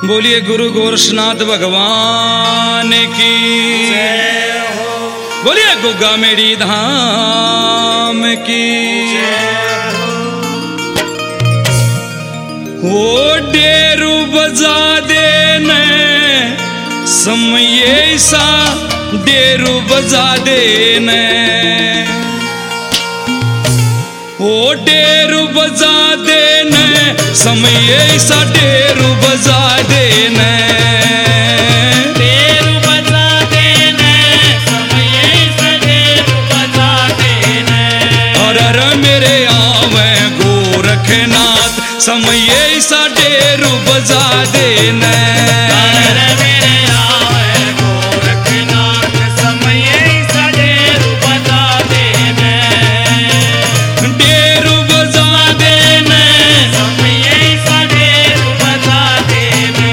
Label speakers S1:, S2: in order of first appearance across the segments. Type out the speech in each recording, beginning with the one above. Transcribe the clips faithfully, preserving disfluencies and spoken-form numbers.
S1: बोलिए गुरु गोरक्षनाथ भगवान की
S2: जय हो।
S1: बोलिए गुग्गा मेरी धाम की वो डेरू बजा देने समय सा डेरू बजा देने वो डेरू बजा देने समय सा डेरू बजा देने
S2: डेरू बजा देने समय सा डेरू बजा देने
S1: और अरे मेरे आवे गोरखनाथ समय सा डेरू बजा देने
S2: अरे मेरे आवे गोरखनाथ समय सा डेरू बजा देने
S1: डेरू बजा देने
S2: समय सा डेरू बजा देने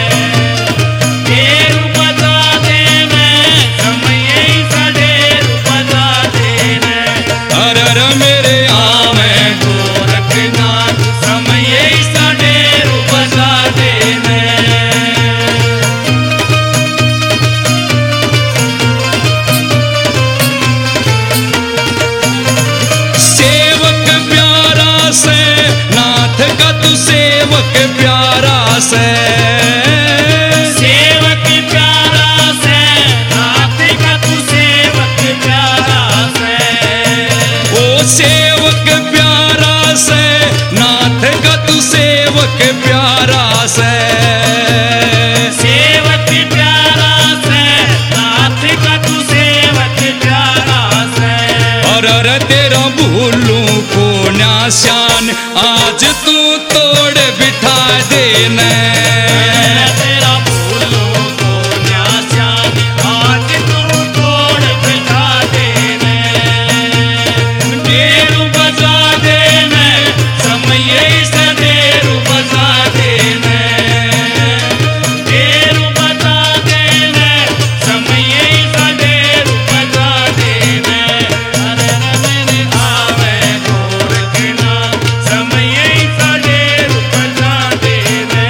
S2: डेरू बजा देने समय सा डेरू बजा देने
S1: अरे अरे मेरे आवे
S2: गोरखनाथ समय सा डेरू बजा देने
S1: सेवक प्यारा से नाथ का तू सेवक प्यारा से
S2: सेवक प्यारा से नाथ का तू सेवक प्यारा से
S1: ओ सेवक प्यारा से नाथ का तू सेवक प्यारा से
S2: सेवक प्यारा से नाथ का तू सेवक प्यारा से
S1: और अरे तेरा भूलू को न्यास्यान आज तू तोड़ बिठा देने
S2: तेरा भूलों को न्यास्यान आज तू तोड़ बिठा देने डेरू बजा देने समय से डेरू बजा देने डेरू बजा देने समय से डेरू बजा देने अरे मेरे आवे गोरखनाथ समय से डेरू बजा देने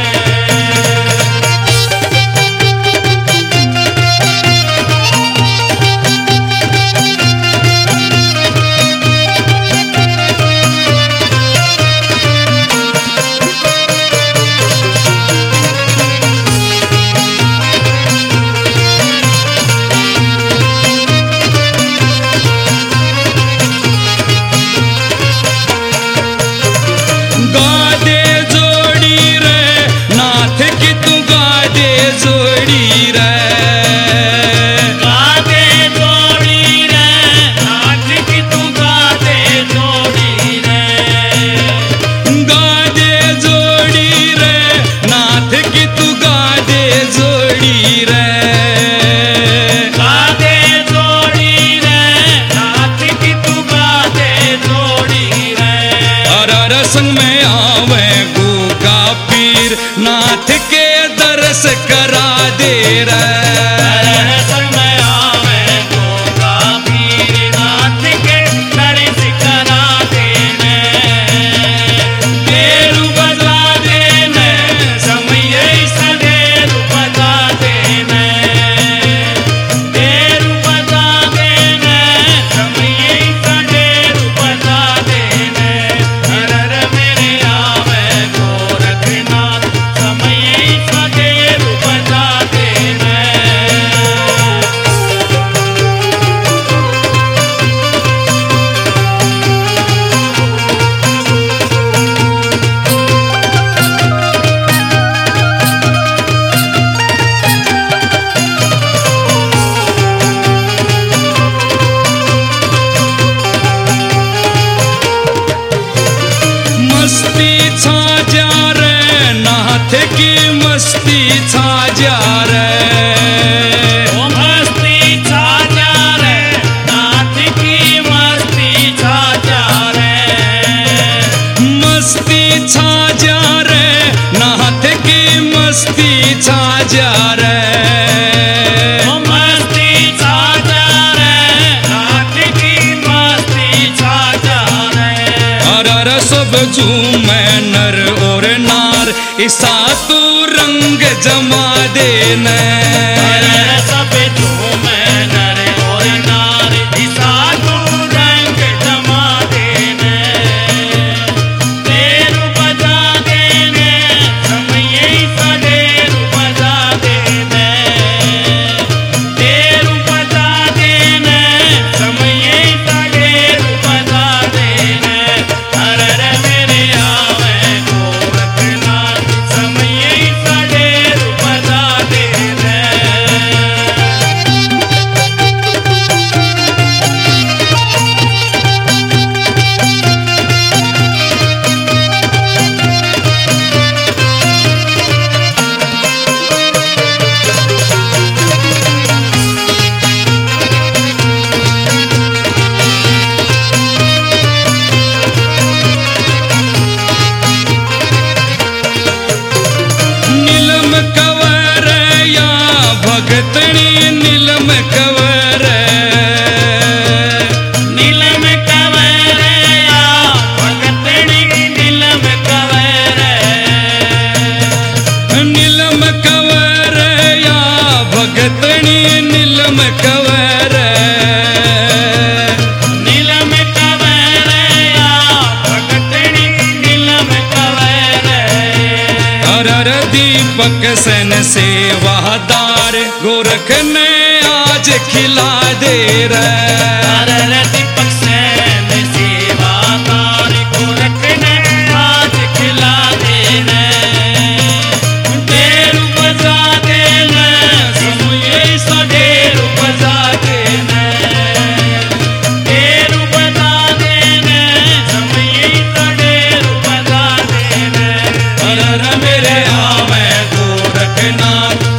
S1: गादे जोड़ी रे नाथ की तू गादे जोड़ी रे
S2: गादे जोड़ी रे नाथ की तू गादे जोड़ी रे
S1: गादे जोड़ी रे नाथ की तू गादे जोड़ी रे
S2: गादे जोड़ी रे नाथ की तू गादे जोड़ी रे
S1: और अरे संग में आवे गुग्गा पीर नाथ के दर्श करा दे रे
S2: अरे समय आवे गोगा पीर नाथ के दर्श करा देने डेरू बजा देने समय से डेरू बजा देने डेरू बजा देने समय से डेरू बजा देने अरे मेरे आवे गोरखनाथ समय से डेरू बजा देने
S1: ईसा तू रंग जमा देना
S2: अरे सब झूमे नर और नारी ईसा तू रंग जमा देने तेरू बजा देने समय ईसा तेरू बजा देने तेरू बजा देने समय ईसा तेरू बजा देने अरे मेरे आवे गोरखनाथ समय ईसा तेरू बजा देने
S1: नीलम कवर या भगतनी नीलम कवर
S2: नीलम कवरया भगतनी नीलम कवर
S1: नीलम कवर या भगतनी नीलम कवर
S2: नीलम कवरया भगतनी नीलम कवर
S1: अरर दीपक सन सेवादार गोरख ने आज खिला दे रे
S2: अरर दीपक सेन सेवादार गोरख ने आज खिला देने तेरू बजा देने समय सा तेरू बजा देने तेरू बजा देने समय सा तेरू बजा देने
S1: अरर मेरे आवे गोरखनाथ